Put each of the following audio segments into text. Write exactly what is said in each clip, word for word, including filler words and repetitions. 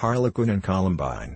Harlequin and Columbine.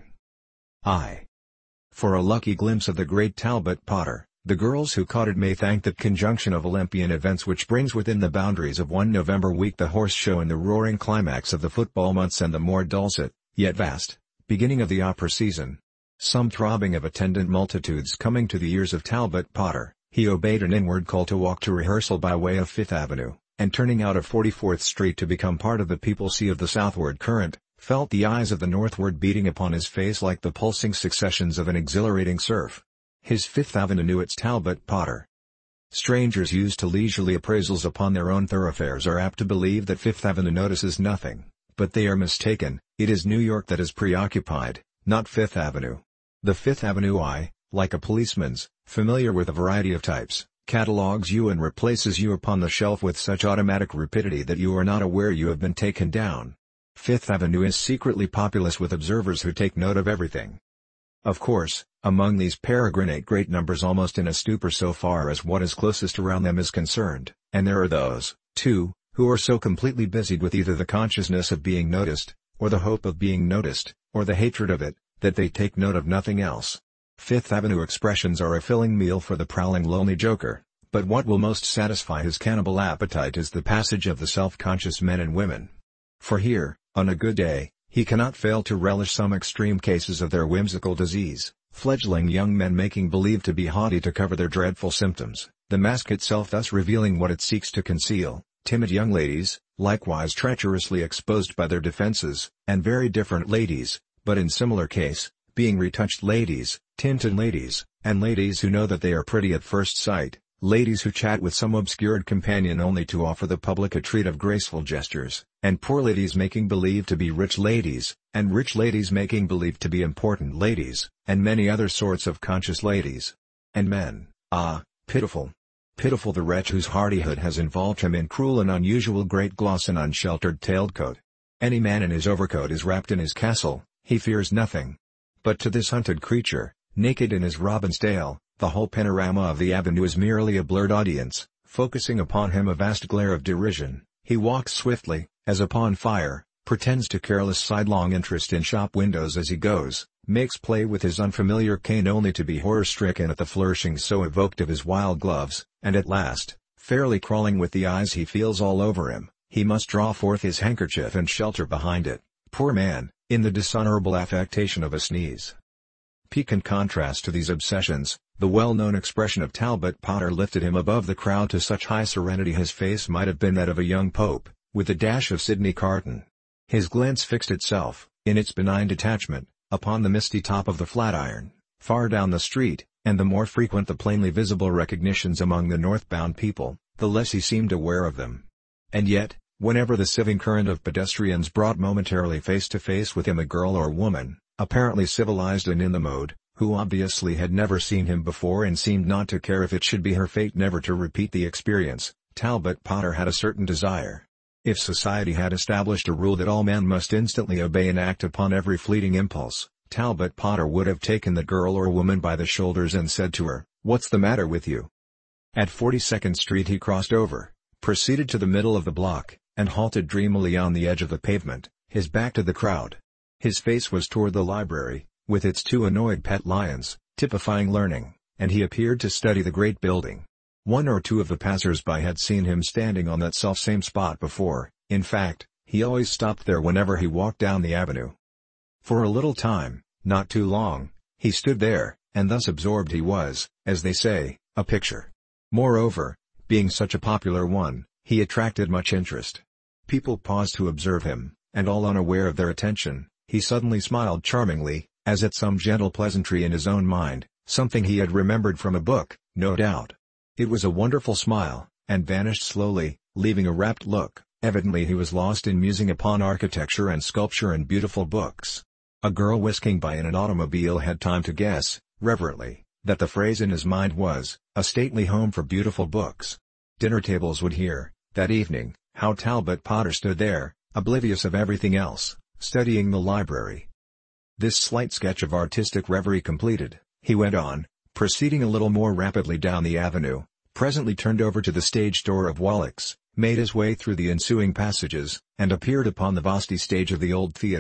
I. For a lucky glimpse of the great Talbot Potter, the girls who caught it may thank that conjunction of Olympian events which brings within the boundaries of one November week the horse show and the roaring climax of the football months and the more dulcet, yet vast, beginning of the opera season. Some throbbing of attendant multitudes coming to the ears of Talbot Potter, he obeyed an inward call to walk to rehearsal by way of Fifth Avenue, and turning out of forty-fourth Street to become part of the people sea of the southward current, felt the eyes of the northward beating upon his face like the pulsing successions of an exhilarating surf. His Fifth Avenue knew its Talbot Potter. Strangers used to leisurely appraisals upon their own thoroughfares are apt to believe that Fifth Avenue notices nothing, but they are mistaken. It is New York that is preoccupied, not Fifth Avenue. The Fifth Avenue Eye, like a policeman's, familiar with a variety of types, catalogues you and replaces you upon the shelf with such automatic rapidity that you are not aware you have been taken down. Fifth Avenue is secretly populous with observers who take note of everything. Of course, among these peregrinate great numbers almost in a stupor so far as what is closest around them is concerned, and there are those, too, who are so completely busied with either the consciousness of being noticed, or the hope of being noticed, or the hatred of it, that they take note of nothing else. Fifth Avenue expressions are a filling meal for the prowling lonely joker, but what will most satisfy his cannibal appetite is the passage of the self-conscious men and women. For here, on a good day, he cannot fail to relish some extreme cases of their whimsical disease, fledgling young men making believe to be haughty to cover their dreadful symptoms, the mask itself thus revealing what it seeks to conceal, timid young ladies, likewise treacherously exposed by their defenses, and very different ladies, but in similar case, being retouched ladies, tinted ladies, and ladies who know that they are pretty at first sight, ladies who chat with some obscured companion only to offer the public a treat of graceful gestures, and poor ladies making believe to be rich ladies, and rich ladies making believe to be important ladies, and many other sorts of conscious ladies. And men, ah, pitiful! Pitiful the wretch whose hardihood has involved him in cruel and unusual great gloss and unsheltered tailed coat. Any man in his overcoat is wrapped in his castle, he fears nothing. But to this hunted creature, naked in his robin's tail, the whole panorama of the avenue is merely a blurred audience, focusing upon him a vast glare of derision. He walks swiftly, as upon fire, pretends to careless sidelong interest in shop windows as he goes, makes play with his unfamiliar cane only to be horror-stricken at the flourishing so evoked of his wild gloves, and at last, fairly crawling with the eyes he feels all over him, he must draw forth his handkerchief and shelter behind it, poor man, in the dishonorable affectation of a sneeze. Piquant contrast to these obsessions, the well-known expression of Talbot Potter lifted him above the crowd to such high serenity his face might have been that of a young pope, with a dash of Sidney Carton. His glance fixed itself, in its benign detachment, upon the misty top of the Flatiron, far down the street, and the more frequent the plainly visible recognitions among the northbound people, the less he seemed aware of them. And yet, whenever the sieving current of pedestrians brought momentarily face to face with him a girl or woman, apparently civilized and in the mode, who obviously had never seen him before and seemed not to care if it should be her fate never to repeat the experience, Talbot Potter had a certain desire. If society had established a rule that all men must instantly obey and act upon every fleeting impulse, Talbot Potter would have taken the girl or woman by the shoulders and said to her, "What's the matter with you?" At forty-second Street he crossed over, proceeded to the middle of the block, and halted dreamily on the edge of the pavement, his back to the crowd. His face was toward the library, with its two annoyed pet lions, typifying learning, and he appeared to study the great building. One or two of the passers-by had seen him standing on that self-same spot before. In fact, he always stopped there whenever he walked down the avenue. For a little time, not too long, he stood there, and thus absorbed he was, as they say, a picture. Moreover, being such a popular one, he attracted much interest. People paused to observe him, and all unaware of their attention, he suddenly smiled charmingly, as at some gentle pleasantry in his own mind, something he had remembered from a book, no doubt. It was a wonderful smile, and vanished slowly, leaving a rapt look. Evidently he was lost in musing upon architecture and sculpture and beautiful books. A girl whisking by in an automobile had time to guess, reverently, that the phrase in his mind was, "a stately home for beautiful books." Dinner tables would hear, that evening, how Talbot Potter stood there, oblivious of everything else, studying the library. This slight sketch of artistic reverie completed, he went on, proceeding a little more rapidly down the avenue, presently turned over to the stage door of Wallack's, made his way through the ensuing passages, and appeared upon the vasty stage of the old theatre,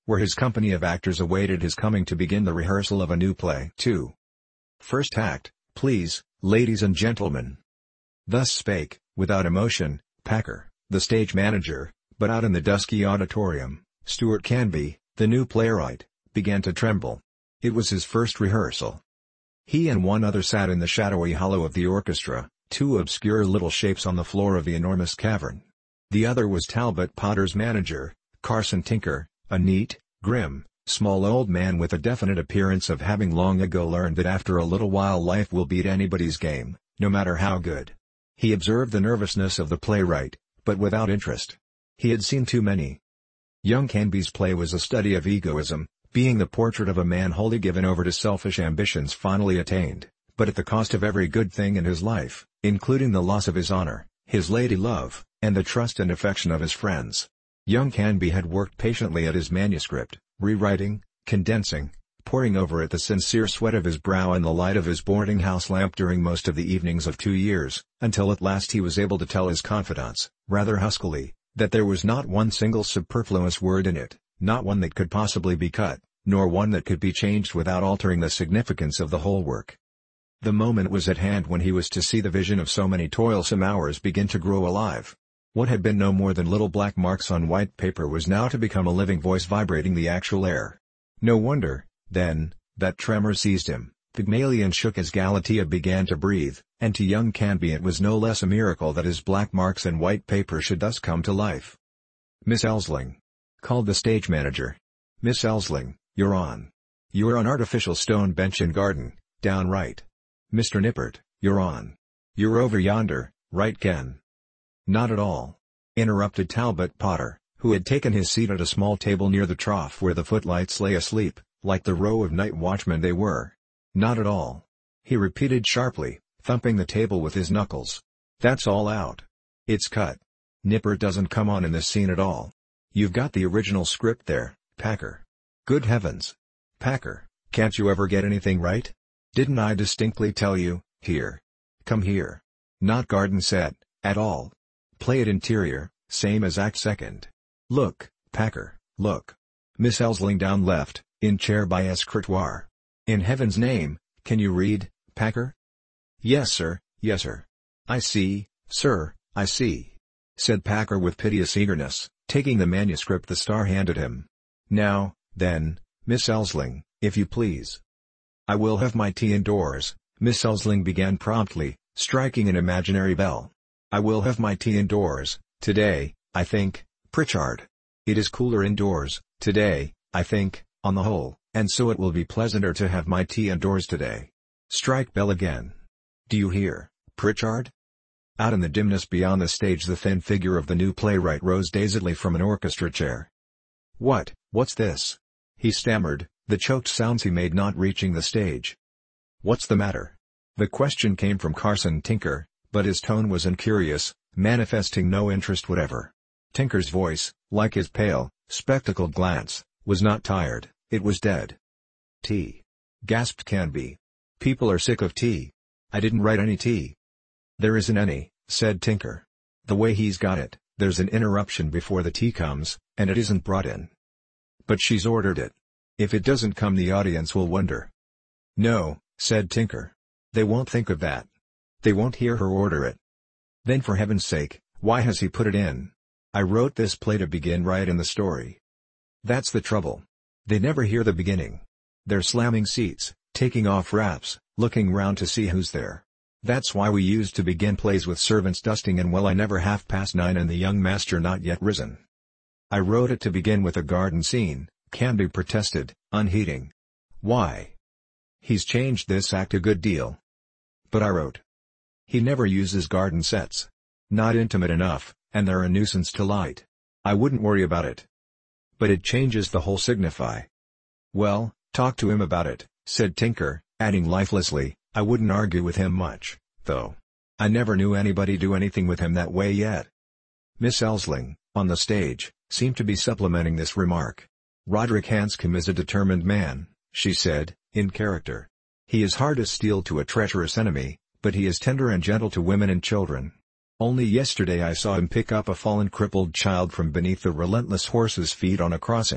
where his company of actors awaited his coming to begin the rehearsal of a new play. two. First act, please, ladies and gentlemen. Thus spake, without emotion, Packer, the stage manager, but out in the dusky auditorium, Stuart Canby, the new playwright, began to tremble. It was his first rehearsal. He and one other sat in the shadowy hollow of the orchestra, two obscure little shapes on the floor of the enormous cavern. The other was Talbot Potter's manager, Carson Tinker, a neat, grim, small old man with a definite appearance of having long ago learned that after a little while life will beat anybody's game, no matter how good. He observed the nervousness of the playwright, but without interest. He had seen too many. Young Canby's play was a study of egoism, being the portrait of a man wholly given over to selfish ambitions finally attained, but at the cost of every good thing in his life, including the loss of his honor, his lady love, and the trust and affection of his friends. Young Canby had worked patiently at his manuscript, rewriting, condensing, pouring over it the sincere sweat of his brow and the light of his boarding-house lamp during most of the evenings of two years, until at last he was able to tell his confidants, rather huskily, that there was not one single superfluous word in it, not one that could possibly be cut, nor one that could be changed without altering the significance of the whole work. The moment was at hand when he was to see the vision of so many toilsome hours begin to grow alive. What had been no more than little black marks on white paper was now to become a living voice vibrating the actual air. No wonder, then, that tremor seized him. Pygmalion shook as Galatea began to breathe, and to young Canby it was no less a miracle that his black marks and white paper should thus come to life. "Miss Elsling," called the stage manager. "Miss Elsling, you're on. You're on artificial stone bench in garden, down right. Mister Nippert, you're on. You're over yonder, right Ken." "Not at all," interrupted Talbot Potter, who had taken his seat at a small table near the trough where the footlights lay asleep, like the row of night watchmen they were. "Not at all," he repeated sharply, thumping the table with his knuckles. "That's all out. It's cut. Nippert doesn't come on in this scene at all. You've got the original script there, Packer. Good heavens! Packer, can't you ever get anything right? Didn't I distinctly tell you, here. Come here. Not garden set, at all. Play it interior, same as act second. Look, Packer, look. Miss Elsling down left, in chair by escritoire. In heaven's name, can you read, Packer?" "Yes sir, yes sir. I see, sir, I see," said Packer with piteous eagerness, taking the manuscript the star handed him. "Now, then, Miss Elsling, if you please." "I will have my tea indoors," Miss Elsling began promptly, striking an imaginary bell. "I will have my tea indoors, today, I think, Pritchard. It is cooler indoors, today, I think, on the whole, and so it will be pleasanter to have my tea indoors today. Strike bell again. Do you hear, Pritchard?" Out in the dimness beyond the stage the thin figure of the new playwright rose dazedly from an orchestra chair. "What, what's this?" he stammered, the choked sounds he made not reaching the stage. "What's the matter?" The question came from Carson Tinker, but his tone was incurious, manifesting no interest whatever. Tinker's voice, like his pale, spectacled glance, was not tired, it was dead. "Tea," gasped Canby. "People are sick of tea. I didn't write any tea." "There isn't any," said Tinker. "The way he's got it, there's an interruption before the tea comes, and it isn't brought in." "But she's ordered it. If it doesn't come the audience will wonder." "No," said Tinker. "They won't think of that. They won't hear her order it." "Then for heaven's sake, why has he put it in? I wrote this play to begin right in the story." "That's the trouble. They never hear the beginning. They're slamming seats, taking off wraps, looking round to see who's there. That's why we used to begin plays with servants dusting and well I never half past nine and the young master not yet risen." "I wrote it to begin with a garden scene," Canby protested, unheeding. "Why? He's changed this act a good deal." "But I wrote. He never uses garden sets. Not intimate enough, and they're a nuisance to light. I wouldn't worry about it." "But it changes the whole signify." "Well, talk to him about it," said Tinker, adding lifelessly, "I wouldn't argue with him much, though. I never knew anybody do anything with him that way yet." Miss Elsling, on the stage, seemed to be supplementing this remark. "Roderick Hanscom is a determined man," she said, in character. "He is hard as steel to a treacherous enemy, but he is tender and gentle to women and children. Only yesterday I saw him pick up a fallen crippled child from beneath the relentless horse's feet on a crossing,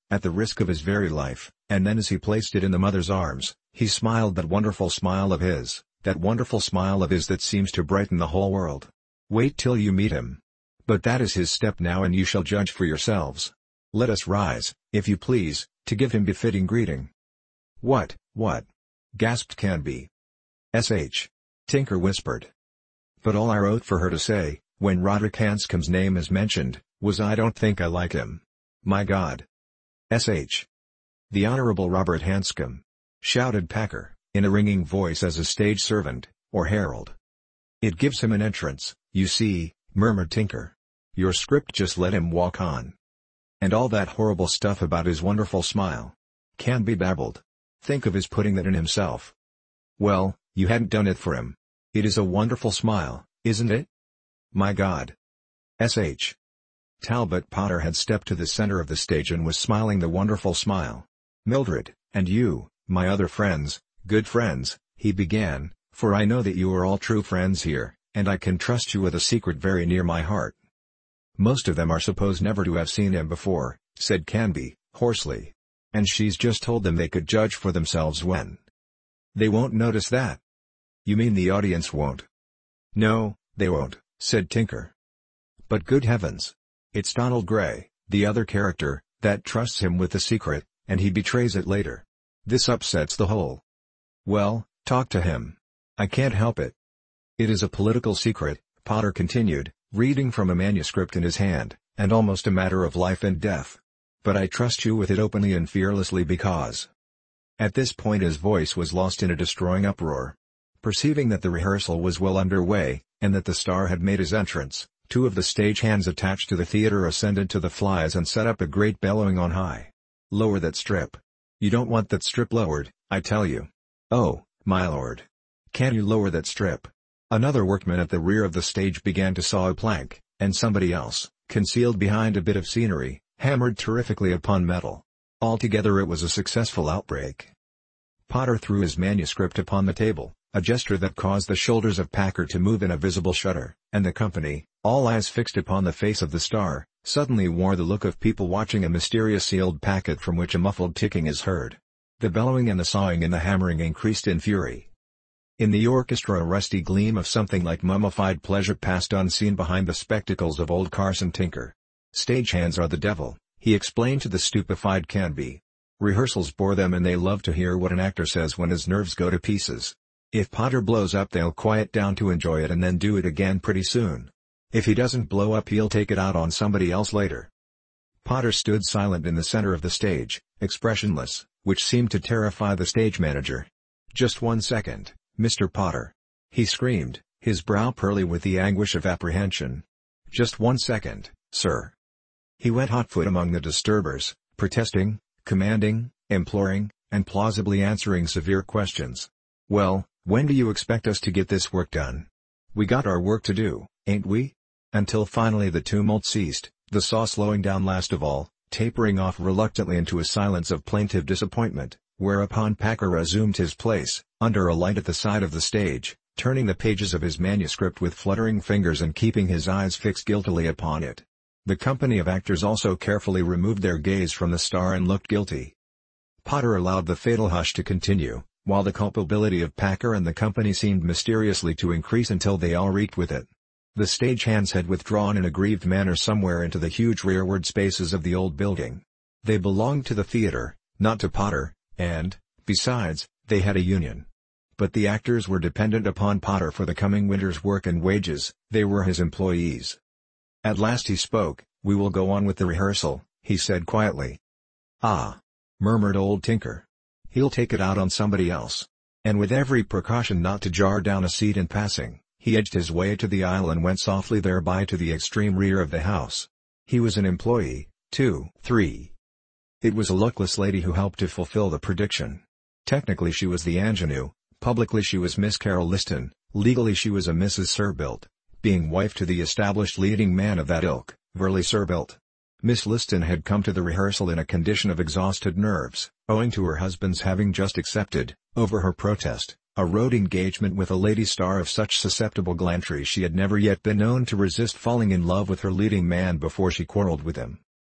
at the risk of his very life, and then as he placed it in the mother's arms, he smiled that wonderful smile of his, that wonderful smile of his that seems to brighten the whole world. Wait till you meet him. But that is his step now, and you shall judge for yourselves. Let us rise, if you please, to give him befitting greeting." "What, what?" gasped Canby. "S H. Tinker whispered. "But all I wrote for her to say, when Roderick Hanscom's name is mentioned, was I don't think I like him. My God. S H. The Honorable Robert Hanscom," shouted Packer, in a ringing voice as a stage servant, or herald. "It gives him an entrance, you see," murmured Tinker. "Your script just let him walk on. And all that horrible stuff about his wonderful smile." Canby babbled. "Think of his putting that in himself." "Well, you hadn't done it for him. It is a wonderful smile, isn't it? My God. S H. Talbot Potter had stepped to the center of the stage and was smiling the wonderful smile. "Mildred, and you, my other friends, good friends," he began, "for I know that you are all true friends here, and I can trust you with a secret very near my heart." "Most of them are supposed never to have seen him before," said Canby, hoarsely. "And she's just told them they could judge for themselves when." "They won't notice that." "You mean the audience won't?" "No, they won't," said Tinker. "But good heavens! It's Donald Gray, the other character, that trusts him with the secret, and he betrays it later. This upsets the whole." "Well, talk to him. I can't help it." "It is a political secret," Potter continued, reading from a manuscript in his hand, "and almost a matter of life and death. But I trust you with it openly and fearlessly because—" At this point his voice was lost in a destroying uproar. Perceiving that the rehearsal was well under way, and that the star had made his entrance, two of the stage hands attached to the theater ascended to the flies and set up a great bellowing on high. "Lower that strip. You don't want that strip lowered, I tell you. Oh, my lord. Can you lower that strip?" Another workman at the rear of the stage began to saw a plank, and somebody else, concealed behind a bit of scenery, hammered terrifically upon metal. Altogether it was a successful outbreak. Potter threw his manuscript upon the table, a gesture that caused the shoulders of Packer to move in a visible shudder, and the company, all eyes fixed upon the face of the star, suddenly wore the look of people watching a mysterious sealed packet from which a muffled ticking is heard. The bellowing and the sawing and the hammering increased in fury. In the orchestra a rusty gleam of something like mummified pleasure passed unseen behind the spectacles of old Carson Tinker. "Stagehands are the devil," he explained to the stupefied Canby. "Rehearsals bore them and they love to hear what an actor says when his nerves go to pieces. If Potter blows up they'll quiet down to enjoy it and then do it again pretty soon. If he doesn't blow up he'll take it out on somebody else later." Potter stood silent in the center of the stage, expressionless, which seemed to terrify the stage manager. "Just one second, Mister Potter," he screamed, his brow pearly with the anguish of apprehension. "Just one second, sir." He went hotfoot among the disturbers, protesting, commanding, imploring, and plausibly answering severe questions. "Well, when do you expect us to get this work done? We got our work to do, ain't we?" Until finally the tumult ceased, the saw slowing down last of all, tapering off reluctantly into a silence of plaintive disappointment, whereupon Packer resumed his place, under a light at the side of the stage, turning the pages of his manuscript with fluttering fingers and keeping his eyes fixed guiltily upon it. The company of actors also carefully removed their gaze from the star and looked guilty. Potter allowed the fatal hush to continue, while the culpability of Packer and the company seemed mysteriously to increase until they all reeked with it. The stagehands had withdrawn in a grieved manner somewhere into the huge rearward spaces of the old building. They belonged to the theater, not to Potter, and, besides, they had a union. But the actors were dependent upon Potter for the coming winter's work and wages, they were his employees. At last he spoke. "We will go on with the rehearsal," he said quietly. "Ah," murmured old Tinker. "He'll take it out on somebody else." And with every precaution not to jar down a seat in passing, he edged his way to the aisle and went softly thereby to the extreme rear of the house. He was an employee, two, three. It was a lookless lady who helped to fulfill the prediction. Technically she was the ingenue, publicly she was Miss Carol Liston, legally she was a Missus Surbilt, being wife to the established leading man of that ilk, Verley Surbilt. Miss Liston had come to the rehearsal in a condition of exhausted nerves, owing to her husband's having just accepted, over her protest, a road engagement with a lady star of such susceptible gallantry she had never yet been known to resist falling in love with her leading man before she quarreled with him.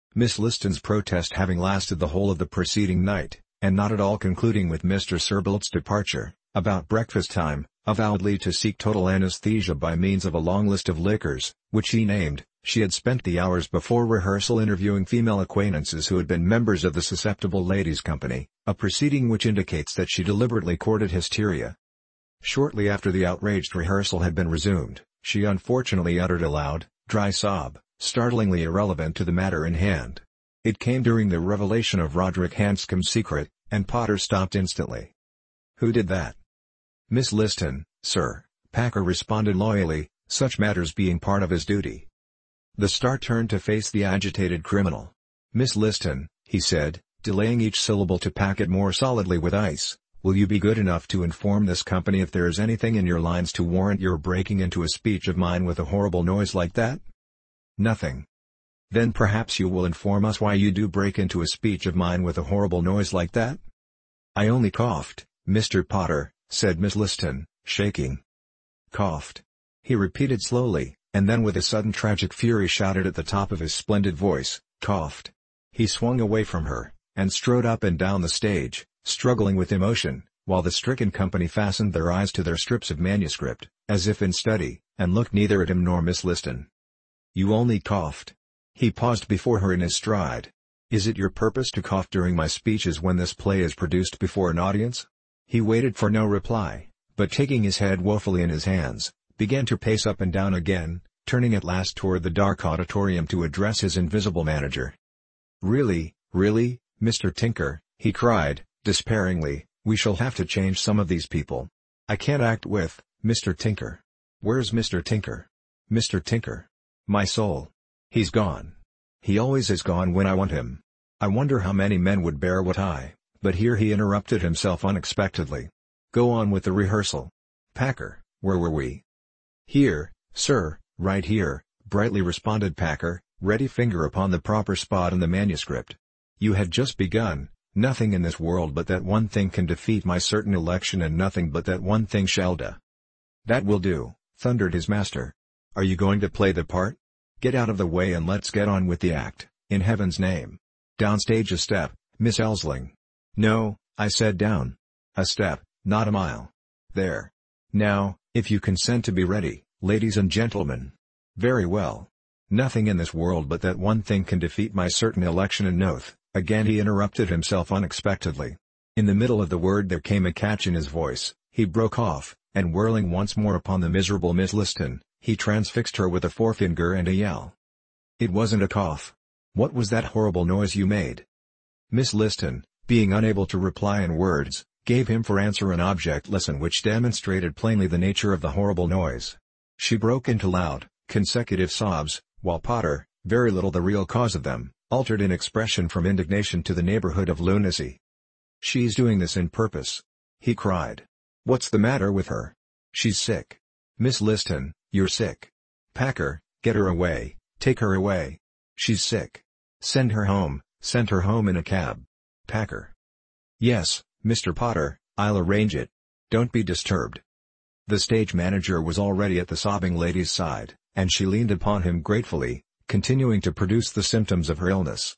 Miss Liston's protest having lasted the whole of the preceding night, and not at all concluding with Mister Serbilt's departure, about breakfast time, avowedly to seek total anesthesia by means of a long list of liquors, which he named, she had spent the hours before rehearsal interviewing female acquaintances who had been members of the Susceptible Ladies Company, a proceeding which indicates that she deliberately courted hysteria. Shortly after the outraged rehearsal had been resumed, she unfortunately uttered a loud, dry sob, startlingly irrelevant to the matter in hand. It came during the revelation of Roderick Hanscom's secret, and Potter stopped instantly. "Who did that?" "Miss Liston, sir," Packer responded loyally, such matters being part of his duty. The star turned to face the agitated criminal. "Miss Liston," he said, delaying each syllable to pack it more solidly with ice, "will you be good enough to inform this company if there is anything in your lines to warrant your breaking into a speech of mine with a horrible noise like that?" "Nothing." "Then perhaps you will inform us why you do break into a speech of mine with a horrible noise like that?" "I only coughed, Mister Potter," said Miss Liston, shaking. "Coughed," he repeated slowly, and then with a sudden tragic fury shouted at the top of his splendid voice, "Coughed." He swung away from her, and strode up and down the stage, struggling with emotion, while the stricken company fastened their eyes to their strips of manuscript, as if in study, and looked neither at him nor Miss Liston. "You only coughed." He paused before her in his stride. "Is it your purpose to cough during my speeches when this play is produced before an audience?" He waited for no reply, but taking his head woefully in his hands, began to pace up and down again, turning at last toward the dark auditorium to address his invisible manager. "Really, really, Mister Tinker," he cried, despairingly, "we shall have to change some of these people. I can't act with Mister Tinker. Where's Mister Tinker? Mister Tinker? My soul. He's gone. He always is gone when I want him. I wonder how many men would bear what I—" But here he interrupted himself unexpectedly. "Go on with the rehearsal. Packer, where were we?" "Here, sir, right here," brightly responded Packer, ready finger upon the proper spot in the manuscript. "You had just begun, 'Nothing in this world but that one thing can defeat my certain election, and nothing but that one thing shall do.'" "That will do," thundered his master. "Are you going to play the part? Get out of the way and let's get on with the act, in heaven's name. Downstage a step, Miss Elsling." "No," I said, "down. A step, not a mile. There. Now, if you consent to be ready, ladies and gentlemen. Very well. Nothing in this world but that one thing can defeat my certain election and oath." Again he interrupted himself unexpectedly. In the middle of the word there came a catch in his voice, he broke off, and whirling once more upon the miserable Miss Liston, he transfixed her with a forefinger and a yell. "It wasn't a cough. What was that horrible noise you made?" Miss Liston, being unable to reply in words, gave him for answer an object lesson which demonstrated plainly the nature of the horrible noise. She broke into loud, consecutive sobs, while Potter, very little the real cause of them, altered in expression from indignation to the neighborhood of lunacy. "She's doing this in purpose," he cried. "What's the matter with her? She's sick. Miss Liston, you're sick. Packer, get her away, take her away. She's sick. Send her home, send her home in a cab. Packer." "Yes, Mister Potter, I'll arrange it. Don't be disturbed." The stage manager was already at the sobbing lady's side, and she leaned upon him gratefully, continuing to produce the symptoms of her illness.